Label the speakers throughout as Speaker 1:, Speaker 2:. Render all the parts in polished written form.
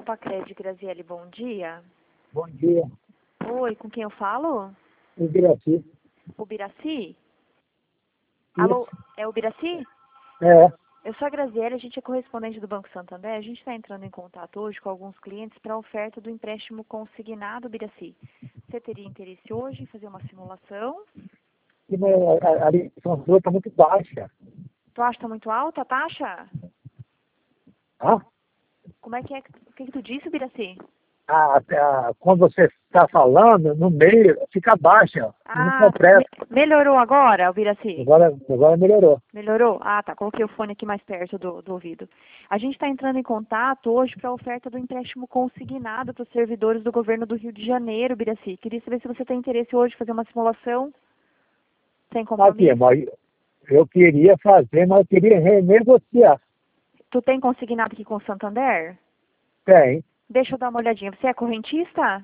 Speaker 1: Pacred, Graziele, bom dia.
Speaker 2: Bom dia.
Speaker 1: Oi, com quem eu falo?
Speaker 2: O Biraci.
Speaker 1: O Biraci? Alô, é o Biraci?
Speaker 2: É.
Speaker 1: Eu sou a Graziele, a gente é correspondente do Banco Santander. A gente está entrando em contato hoje com alguns clientes para a oferta do empréstimo consignado, Biraci. Você teria interesse hoje em fazer uma simulação?
Speaker 2: E a lição sua está muito baixa.
Speaker 1: Tu acha que está muito alta a taxa?
Speaker 2: Ah?
Speaker 1: Como é? O que tu disse, Biraci?
Speaker 2: Quando você está falando, no meio, fica baixa. Não completa.
Speaker 1: Melhorou agora, o Biraci?
Speaker 2: Agora melhorou.
Speaker 1: Melhorou? Ah, tá. Coloquei o fone aqui mais perto do ouvido. A gente está entrando em contato hoje para a oferta do empréstimo consignado para os servidores do governo do Rio de Janeiro, Biraci. Queria saber se você tem interesse hoje em fazer uma simulação sem compromisso.
Speaker 2: Aqui, mas eu queria fazer, mas eu queria renegociar.
Speaker 1: Tu tem consignado aqui com o Santander?
Speaker 2: Tem.
Speaker 1: Deixa eu dar uma olhadinha. Você é correntista?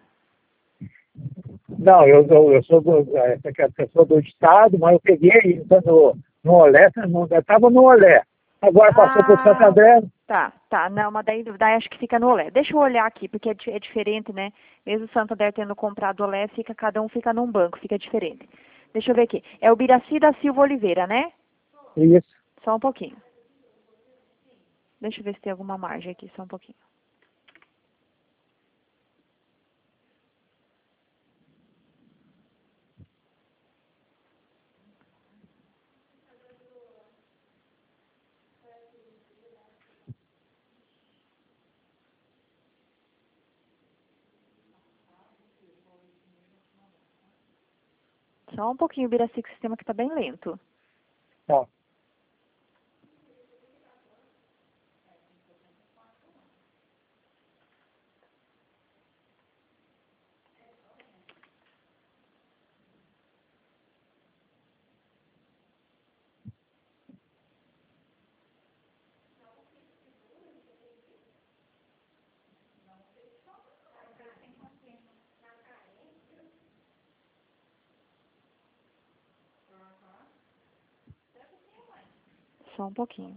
Speaker 2: Não, eu sou do Estado, mas eu peguei no Olé, eu estava no Olé. Agora passou para o Santander.
Speaker 1: Tá. Não, mas daí acho que fica no Olé. Deixa eu olhar aqui, porque é diferente, né? Mesmo o Santander tendo comprado o Olé, cada um fica num banco, fica diferente. Deixa eu ver aqui. É o Biraci da Silva Oliveira, né?
Speaker 2: Isso.
Speaker 1: Só um pouquinho. Deixa eu ver se tem alguma margem aqui, só um pouquinho. Só um pouquinho, Biraci, que o sistema aqui tá bem lento.
Speaker 2: Tá.
Speaker 1: Só um pouquinho.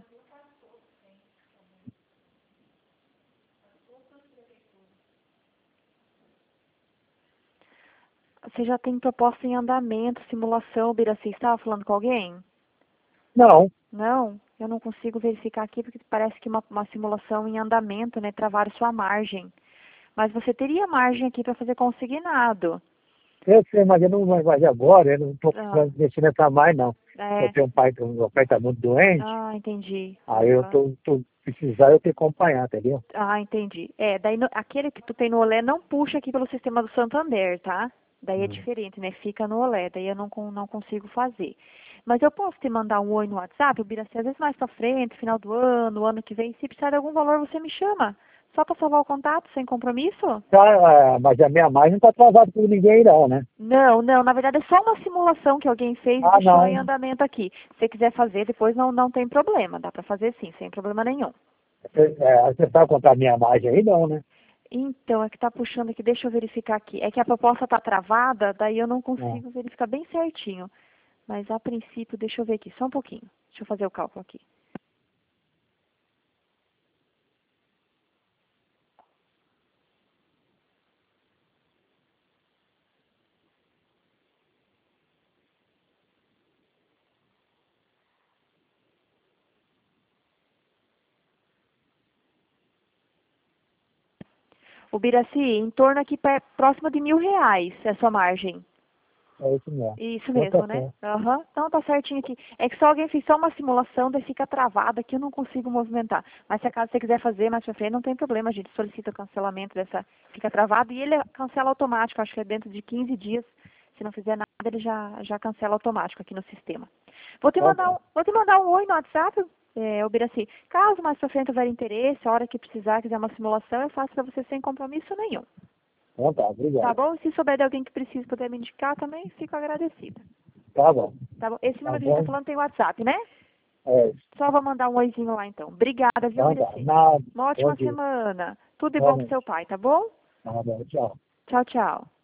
Speaker 1: Você já tem proposta em andamento, simulação, Biraci. Estava falando com alguém?
Speaker 2: Não.
Speaker 1: Não? Eu não consigo verificar aqui porque parece que uma simulação em andamento, né? Travaram sua margem. Mas você teria margem aqui para fazer consignado.
Speaker 2: Eu sei, mas eu não vou fazer agora, eu não estou mexendo nessa mais, não.
Speaker 1: É.
Speaker 2: Eu tenho meu pai está muito doente,
Speaker 1: Entendi.
Speaker 2: aí eu tô precisar eu ter que acompanhar, entendeu?
Speaker 1: Entendi. Daí aquele que tu tem no Olé não puxa aqui pelo sistema do Santander, tá? Daí é diferente, né? Fica no Olé, daí eu não consigo fazer. Mas eu posso te mandar um oi no WhatsApp, o Biraci, às vezes mais pra frente, final do ano que vem, se precisar de algum valor, você me chama. Só para salvar o contato, sem compromisso?
Speaker 2: Tá, mas a minha margem não está travada por ninguém não, né?
Speaker 1: Não, na verdade é só uma simulação que alguém fez e deixou em andamento aqui. Se você quiser fazer, depois não tem problema, dá para fazer sim, sem problema nenhum.
Speaker 2: Você sabe contar a minha margem aí não, né?
Speaker 1: Então, é que tá puxando aqui, deixa eu verificar aqui. É que a proposta tá travada, daí eu não consigo verificar bem certinho. Mas a princípio, deixa eu ver aqui, só um pouquinho. Deixa eu fazer o cálculo aqui. O Biraci, em torno aqui próximo de R$ 1.000 é a sua margem.
Speaker 2: É isso mesmo.
Speaker 1: Isso mesmo, né? Então tá certinho aqui. É que só alguém fez só uma simulação, daí fica travada aqui, eu não consigo movimentar. Mas se acaso você quiser fazer mais pra frente, não tem problema, a gente solicita o cancelamento fica travado e ele cancela automático, acho que é dentro de 15 dias. Se não fizer nada, ele já cancela automático aqui no sistema. Vou te mandar um oi no WhatsApp, o Biraci. Caso mais pra frente houver interesse, a hora que precisar, quiser uma simulação, eu faço pra você sem compromisso nenhum.
Speaker 2: Então tá, obrigado.
Speaker 1: Tá bom? Se souber de alguém que precisa poder me indicar também, fico agradecida.
Speaker 2: Tá bom.
Speaker 1: Tá bom? Esse número que a gente tá falando tem WhatsApp, né?
Speaker 2: É.
Speaker 1: Só vou mandar um oizinho lá então. Obrigada, viu, Biraci?
Speaker 2: Nada.
Speaker 1: Uma ótima semana. Tudo de bom pro seu pai, tá bom?
Speaker 2: Tá bom, tchau.
Speaker 1: Tchau, tchau.